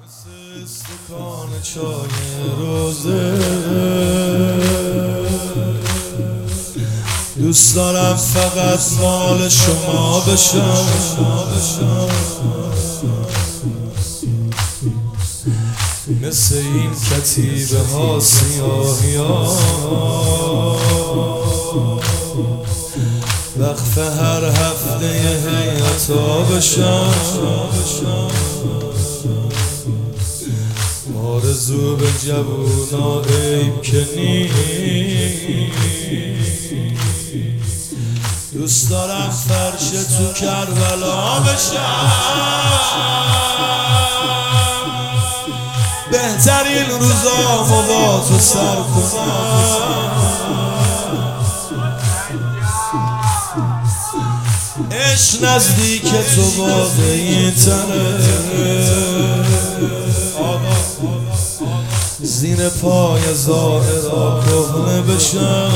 مثل استکان چای روزه دوست دارم فقط مال شما بشم، مثل این کتیبه ها سیاهی ها وقف هر هفته هیئتا بشم، آرزو به جوونا عیب که نیست، دوست دارم فرش تو کربلا بشم، بهترین روزامو با تو سر کنم، عشق نزدیک تو واقعی تره، زیر پای زائرا کهنه بشم،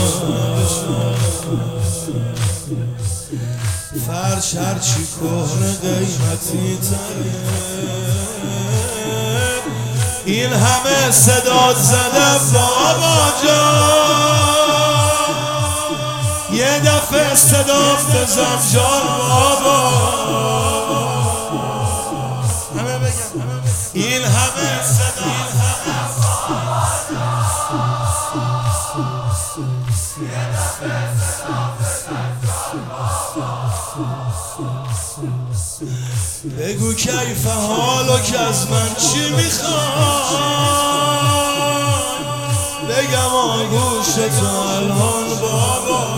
فرش هرچی کهنه قیمتی تره، این همه صدات زدم بابا جان، یه دفعه صدات بزن جان بابا، همه بگم این همه صدات بگو کیف حالو که از من چی میخوای، بگم آگوش تو الان بابا،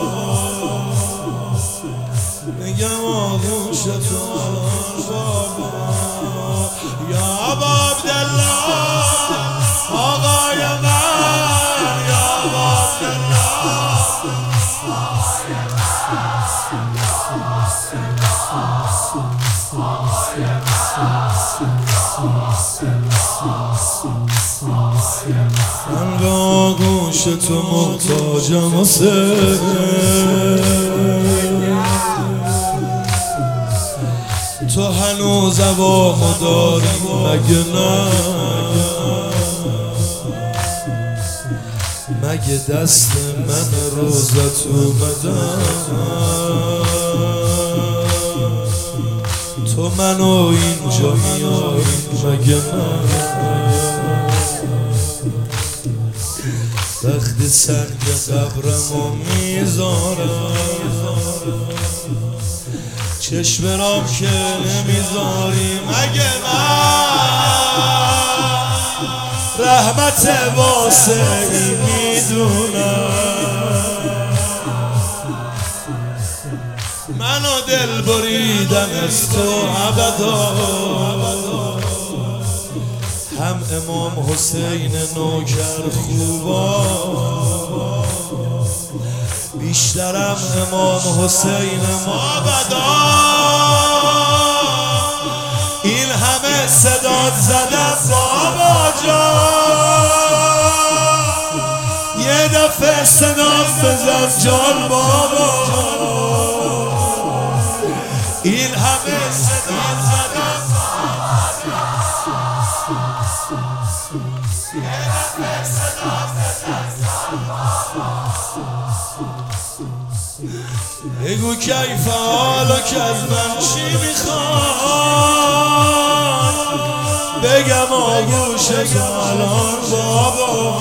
بگم آگوش تو الان بابا، یا ابا عبدالله آقای من، یا ابا عبدالله من به آگوش تو محتاجم حسین، تو هنوز عوامو داری مگه نه، مگه دست من روزت اومدم، تو منو اینجا میاری مگه نه، وقتی سنگ قبرمو میذارم چشم رام که نمیذاری مگه من، رحمت واسعی میدونم، منو دل بریدن از تو ابدا، هم امام حسین نوکر خوبا، بیشترم امام حسین مابدا، این همه صدات زدم بابا جان، یه دفعه صدات بزن جان بابا، این همه صدات زدم بابا بگو کیف حالا که از من چی میخوای، بگم آگوش تو الان بابا،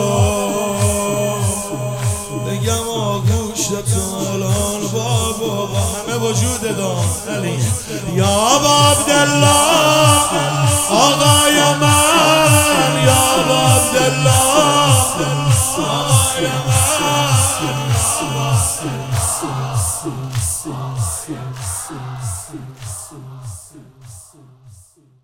بگم آگوش تو الان بابا، با همه وجود داری یا ابا عبدالله آقای من، یا ابا عبدالله آقای من.